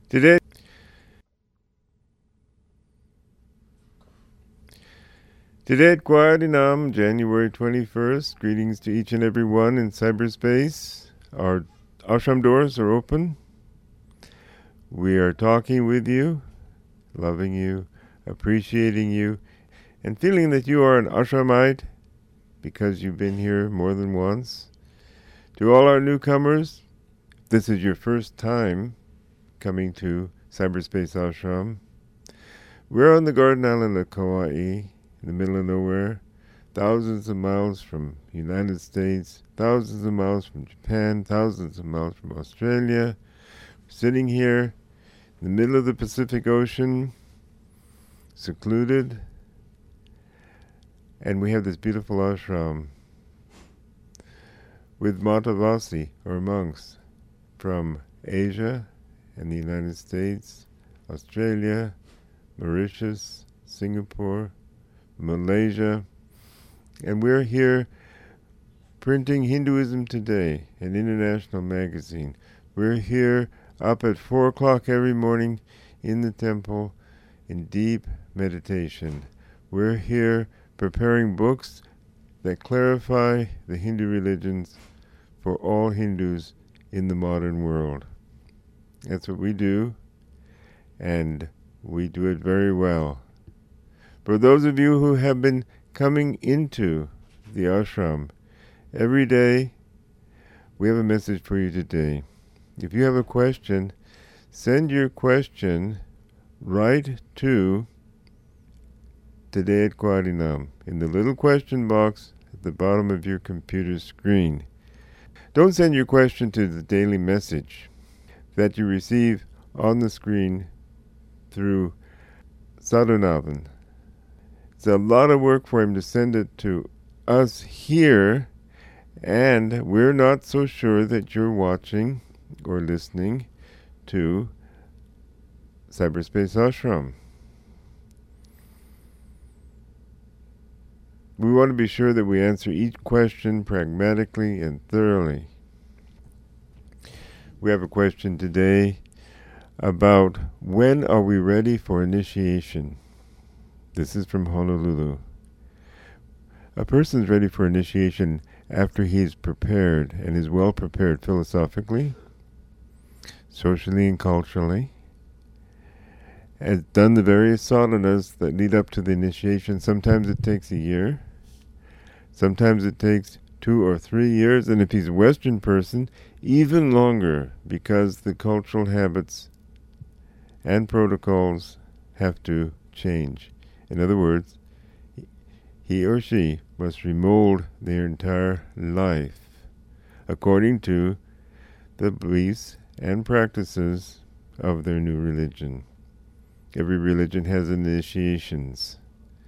Today at Guadinam, January 21st, greetings to each and every one in cyberspace. Our ashram doors are open. We are talking with you, loving you, appreciating you, and feeling that you are an ashramite because you've been here more than once. To all our newcomers, if this is your first time coming to Cyberspace Ashram, we're on the Garden Island of Kauai, in the middle of nowhere, thousands of miles from the United States, thousands of miles from Japan, thousands of miles from Australia. We're sitting here in the middle of the Pacific Ocean, secluded, and we have this beautiful ashram with Matavasi, or monks, from Asia and the United States, Australia, Mauritius, Singapore, Malaysia, and we're here printing Hinduism Today, an international magazine. We're here up at 4 o'clock every morning in the temple in deep meditation. We're here preparing books that clarify the Hindu religions for all Hindus in the modern world. That's what we do, and we do it very well. For those of you who have been coming into the ashram every day, we have a message for you today. If you have a question, send your question right to Today at Guadinam in the little question box at the bottom of your computer screen. Don't send your question to the daily message that you receive on the screen through Sadhunavan. It's a lot of work for him to send it to us here, and we're not so sure that you're watching or listening to Cyberspace Ashram. We want to be sure that we answer each question pragmatically and thoroughly. We have a question today about when are we ready for initiation. This is from Honolulu. A person's ready for initiation after he's prepared and is well prepared philosophically, socially and culturally, has done the various sadhanas that lead up to the initiation. Sometimes it takes a year. Sometimes it takes 2 or 3 years, and if he's a Western person, even longer, because the cultural habits and protocols have to change. In other words, he or she must remold their entire life according to the beliefs and practices of their new religion. Every religion has initiations.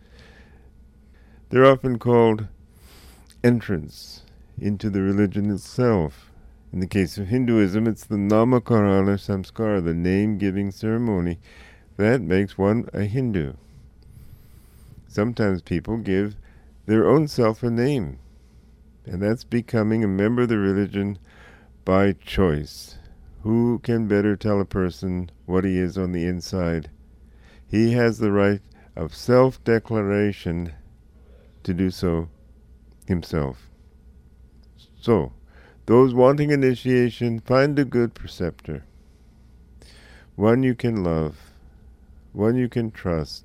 They're often called entrance into the religion itself. In the case of Hinduism, it's the Namakarana Samskara, the name-giving ceremony, that makes one a Hindu. Sometimes people give their own self a name, and that's becoming a member of the religion by choice. Who can better tell a person what he is on the inside? He has the right of self-declaration to do so himself. So, those wanting initiation, find a good preceptor, one you can love, one you can trust,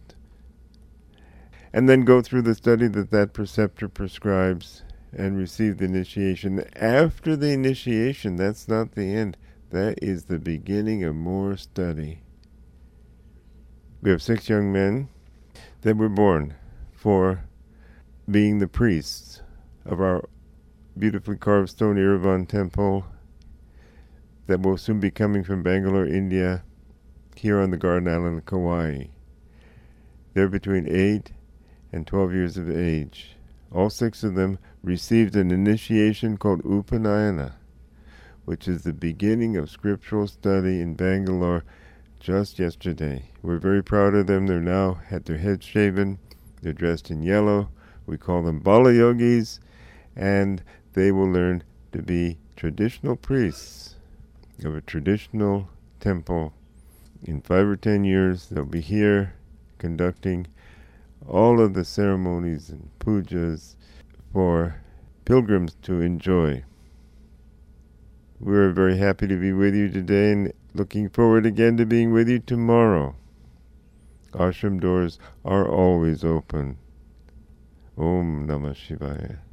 and then go through the study that preceptor prescribes and receive the initiation. After the initiation, that's not the end. That is the beginning of more study. We have 6 young men that were born for being the priests of our beautifully carved stone Erevan temple that will soon be coming from Bangalore, India, here on the Garden Island of Kauai. They're between 8 and 12 years of age. All 6 of them received an initiation called Upanayana, which is the beginning of scriptural study in Bangalore just yesterday. We're very proud of them. They're now had their heads shaven. They're dressed in yellow. We call them Bala Yogis, and they will learn to be traditional priests of a traditional temple In 5 or 10 years, they'll be here conducting all of the ceremonies and pujas for pilgrims to enjoy. We're very happy to be with you today and looking forward again to being with you tomorrow. Ashram doors are always open. Om Namah Shivaya.